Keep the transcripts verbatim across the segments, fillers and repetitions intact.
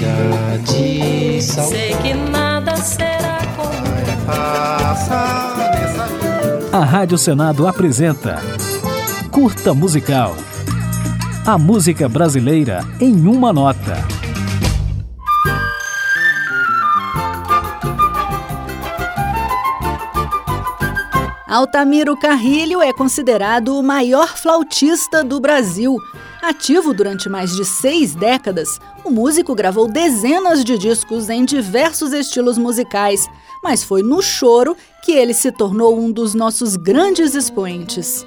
chega de saudade. Sei que nada será como a Rádio Senado apresenta Curta Musical. A música brasileira em uma nota. Altamiro Carrilho é considerado o maior flautista do Brasil. Ativo durante mais de seis décadas, o músico gravou dezenas de discos em diversos estilos musicais, mas foi no choro que ele se tornou um dos nossos grandes expoentes.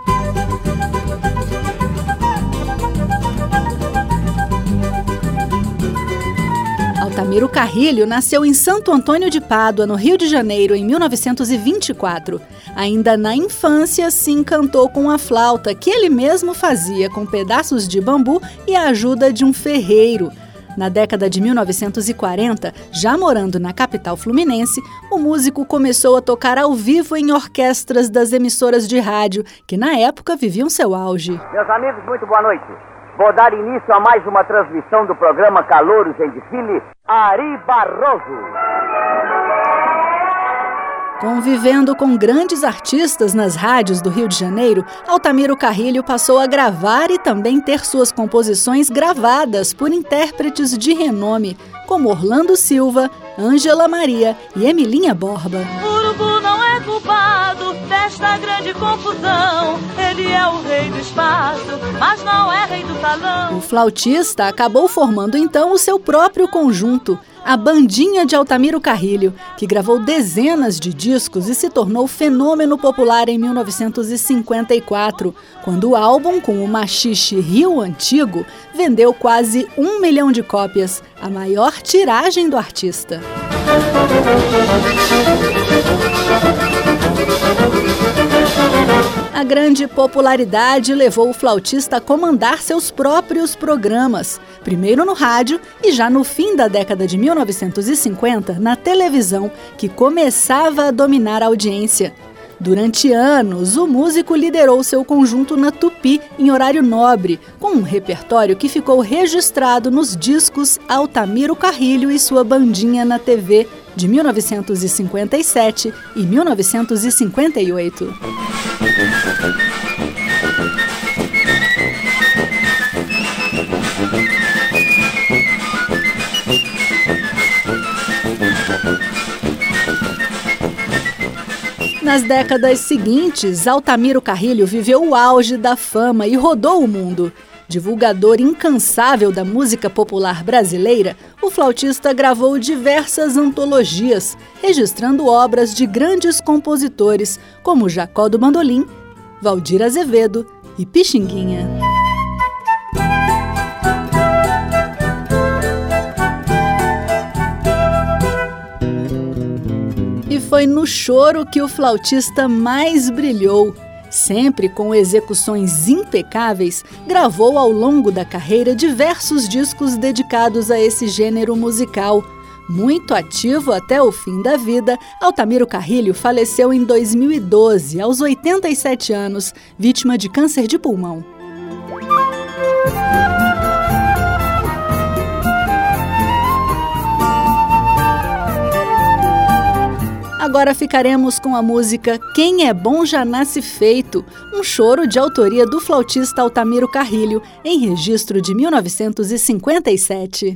Altamiro Carrilho nasceu em Santo Antônio de Pádua, no Rio de Janeiro, em mil novecentos e vinte e quatro. Ainda na infância, se encantou com a flauta, que ele mesmo fazia com pedaços de bambu e a ajuda de um ferreiro. Na década de mil novecentos e quarenta, já morando na capital fluminense, o músico começou a tocar ao vivo em orquestras das emissoras de rádio, que na época viviam seu auge. Meus amigos, muito boa noite. Vou dar início a mais uma transmissão do programa Calouros em Desfile, Ari Barroso. Convivendo com grandes artistas nas rádios do Rio de Janeiro, Altamiro Carrilho passou a gravar e também ter suas composições gravadas por intérpretes de renome, como Orlando Silva, Ângela Maria e Emilinha Borba. Urubu não é culpado desta grande confusão. Ele é o rei do espaço, mas não é rei do salão. O flautista acabou formando então o seu próprio conjunto, a Bandinha de Altamiro Carrilho, que gravou dezenas de discos e se tornou fenômeno popular em mil novecentos e cinquenta e quatro, quando o álbum com o machixe Rio Antigo vendeu quase um milhão de cópias, a maior tiragem do artista. A grande popularidade levou o flautista a comandar seus próprios programas, primeiro no rádio e já no fim da década de mil novecentos e cinquenta, na televisão, que começava a dominar a audiência. Durante anos, o músico liderou seu conjunto na Tupi, em horário nobre, com um repertório que ficou registrado nos discos Altamiro Carrilho e sua Bandinha na T V, de mil novecentos e cinquenta e sete e mil novecentos e cinquenta e oito. Nas décadas seguintes, Altamiro Carrilho viveu o auge da fama e rodou o mundo. Divulgador incansável da música popular brasileira, o flautista gravou diversas antologias, registrando obras de grandes compositores como Jacó do Bandolim, Valdir Azevedo e Pixinguinha. E foi no choro que o flautista mais brilhou. Sempre com execuções impecáveis, gravou ao longo da carreira diversos discos dedicados a esse gênero musical. Muito ativo até o fim da vida, Altamiro Carrilho faleceu em dois mil e doze, aos oitenta e sete anos, vítima de câncer de pulmão. Agora ficaremos com a música Quem é Bom Já Nasce Feito, um choro de autoria do flautista Altamiro Carrilho, em registro de mil novecentos e cinquenta e sete.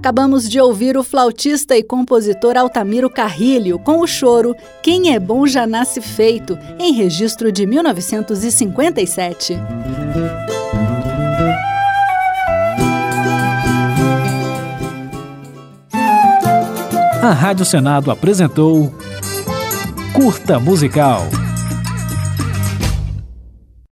Acabamos de ouvir o flautista e compositor Altamiro Carrilho com o choro Quem é Bom Já Nasce Feito, em registro de mil novecentos e cinquenta e sete. A Rádio Senado apresentou Curta Musical.